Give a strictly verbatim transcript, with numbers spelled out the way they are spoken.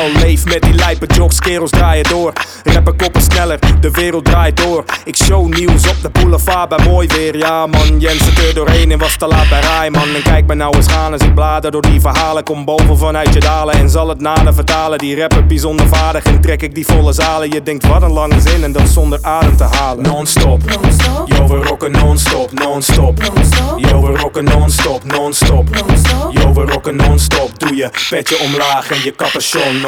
wel. Leef met die lijpe jocks, kerels draaien door. Rappen koppen sneller, de wereld draait door. Ik show nieuws op de boulevard bij mooi weer. Ja man, Jens zit er doorheen en was te laat bij Rijman. En kijk me nou eens gaan als ik blader door die verhalen. Kom boven vanuit je dalen en zal het naden vertalen. Die rapper bijzonder vaardig en trek ik die volle zalen. Je denkt wat een lange zin en dat zonder adem te halen. Non-stop, yo we rocken non-stop, non-stop. Yo we rocken non-stop, non-stop. Yo we rocken non-stop. Doe je petje omlaag en je capuchon.